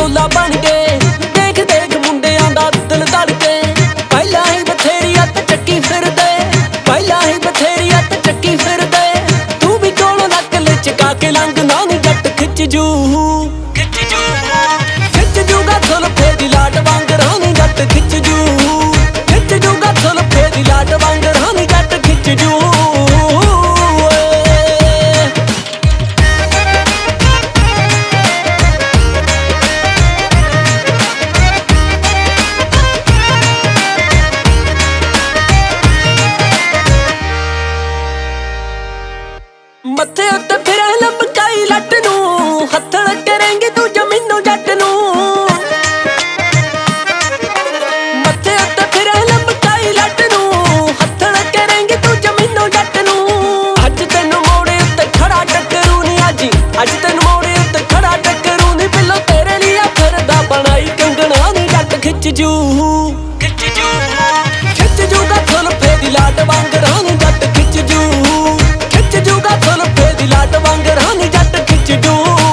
ਢੋਲਾ ਬਣ ਗਏ। ਦੇਖ ਦੇਖ ਮੁੰਡਿਆਂ ਦਾ ਦਿਲ ਧੜਕੇ। ਪਹਿਲਾਂ ਹੀ ਬਥੇਰੀ ਅੱਤ ਚੱਕੀ ਫਿਰਦੇ, ਪਹਿਲਾਂ ਹੀ ਬਥੇਰੀ ਅੱਤ ਚੱਕੀ ਫਿਰਦੇ। ਤੂੰ ਵੀ ਕੋਲੋਂ ਨੱਕ ਲਚਕਾ ਕੇ ਲੰਘ ਨਾ ਨੀ ਜੱਟ ਖਿੱਚ ਜੂ, ਖਿੱਚ ਜੂਗਾ ਸੁਲਫੇ ਦੀ ਲਾਟ ਵਾਂਗਰਾਂ ਨੀ ਜੱਟ ਖਿੱਚ ਜੂ, ਖਿੱਚ ਜੂਗਾ ਸੁਲਫੇ ਦੀ ਲਾਟ ਵਾਂਗਰਾਂ ਨੀ ਜੱਟ ਖਿੱਚ ਜੂ। ਮੱਥੇ ਉੱਤੇ ਫਿਰੇ ਲੰਬਕਾਈ ਲੱਟ ਨੂੰ, ਹੱਥਣ ਕਰੇਂਗੀ ਤੂੰ ਜ਼ਮੀਨੋਂ ਜੱਟ ਨੂੰ। ਮੱਥੇ ਉੱਤੇ ਫਿਰੇ ਲੰਬਕਾਈ ਲੱਟ ਨੂੰ, ਹੱਥਣ ਕਰੇਂਗੀ ਤੂੰ ਜ਼ਮੀਨੋਂ ਜੱਟ ਨੂੰ। ਅੱਜ ਤੈਨੂੰ ਮੋੜੇ ਉੱਤੇ ਖੜਾ ਟੱਕਰੂ ਨੀ, ਅੱਜ ਤੈਨੂੰ ਮੋੜੇ ਉੱਤੇ ਖੜਾ ਟੱਕਰੂ ਨੀ। ਬਿੱਲੋ ਤੇਰੇ ਲਈ ਆ ਫਿਰਦਾ ਬਣਾਈ ਕੰਗਣਾ ਨੀ ਜੱਟ ਖਿੱਚ ਜੂ, ਖਿੱਚ ਜੂਗਾ ਸੁਲਫੇ ਦੀ ਲਾਟ ਵਾਂਗਰਾਂ ਨੀ ਜੱਟ ਖਿੱਚ ਜੂ, ਖਿੱਚ ਜੂਗਾ ਸੁਲਫੇ ਦੀ ਲਾਟ ਵਾਂਗਰਾਂ ਨੀ ਜੱਟ ਖਿੱਚ ਜੂ।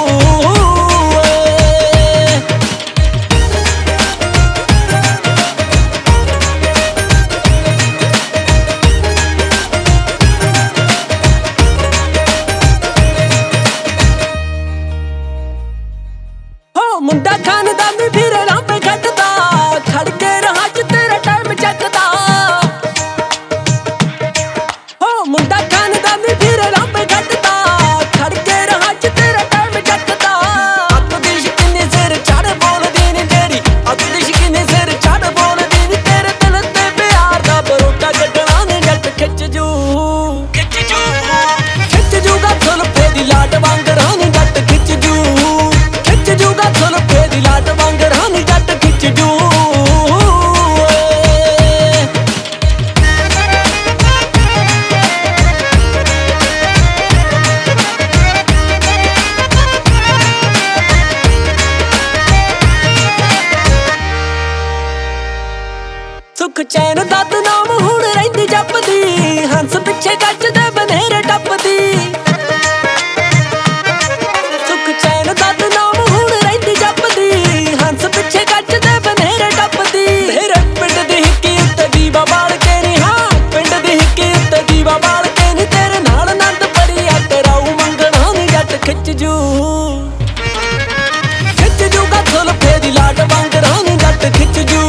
ਹੋ ਮੁੰਡਾ ਖਾਨਦਾਨੀ ਫਿਰੇ ਲਾਂਬੇ ਘੱਟਦਾ, ਖੜ ਕੇ ਰਾਹ ਚ ਤੇਰਾ ਟਾਈਮ ਚੱਕਦਾ। ਹੋ ਮੁੰਡਾ ਖਾਨਦਾਨੀ ਫਿਰੇ ਲਾਂਬੇ ਘੱਟਦਾ, ਖੜ ਕੇ ਰਾਹ ਚ ਤੇਰਾ ਟਾਈਮ ਚੱਕਦਾ। ਅੱਤ ਦੀ ਸ਼ਕੀਨੀ ਸਿਰ ਚੜ ਬੋਲਦੀ ਨੀ ਤੇਰੀ, ਅੱਤ ਦੀ ਸ਼ਕੀਨੀ ਸਿਰ ਚੜ ਬੋਲਦੀ ਨੀ। ਤੇਰੇ ਦਿਲ ਤੇ ਪਿਆਰ ਦਾ ਬਰੋਟਾ ਕੱਢਣਾ ਨੀ ਜੱਟ ਖਿੱਚ ਜੂ, ਖਿੱਚ ਜੂਗਾ ਸੁਲਫੇ ਦੀ ਲਾਟ ਵਾਂਗਰਾਂ ਨੀ ਜੱਟ ਖਿੱਚ ਜੂ, ਖਿੱਚ ਜੂਗਾ ਸੁਲਫੇ ਦੀ ਲਾਟ ਵਾਂਗਰਾਂ ਨੀ ਜੱਟ ਖਿੱਚ ਜੂ। ਸੁਖ ਚੈਨ ਦਾ ਨਾਮ ਹੁਣ ਰਹਿੰਦੀ ਜਪਦੀ, ਹੰਸ ਪਿੱਛੇ ਗੱਜ ਦੇ ਬਨੇਰੇ ਟੱਪਦੀ। ਸੁਖ ਚੈਨ ਦਾ ਨਾਮ ਹੁਣ ਰਹਿੰਦੀ ਜਪਦੀ, ਹੰਸ ਪਿੱਛੇ ਗੱਜ ਦੇ ਬਨੇਰੇ ਟੱਪਦੀ। ਤੇਰੇ ਪਿੰਡ ਦੀ ਹਿੱਕੀ ਉੱਤੇ ਦੀਵਾ ਬਾਲ ਕੇ ਨੀ, ਹਾਂ ਪਿੰਡ ਦੀ ਹਿੱਕੀ ਉੱਤੇ ਦੀਵਾ ਬਾਲ ਕੇ ਨੀ। ਤੇਰੇ ਨਾਲ ਆਨੰਦ ਬੜੀ ਆ ਕਰਾਊ ਮੰਗਣਾ ਨੀ ਜੱਟ ਖਿੱਚ ਜੂ, ਖਿੱਚ ਜੂਗਾ ਸੁਲਫੇ ਦੀ ਲਾਟ ਵਾਂਗਰਾਂ ਨੀ ਜੱਟ ਖਿੱਚ ਜੂ।